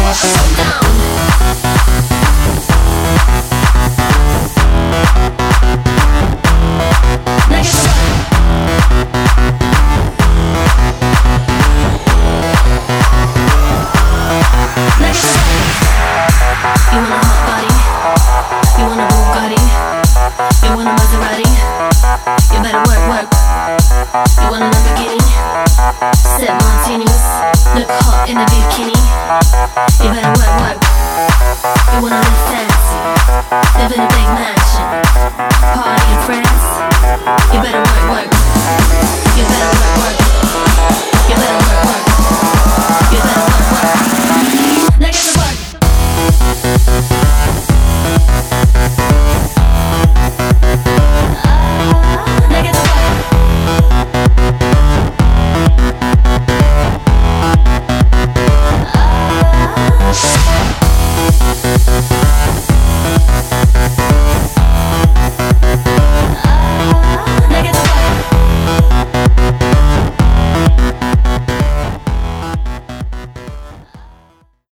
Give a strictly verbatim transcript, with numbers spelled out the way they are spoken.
You better work, work. You wanna live fancy, live in a big mansion, party in France. You better work, work.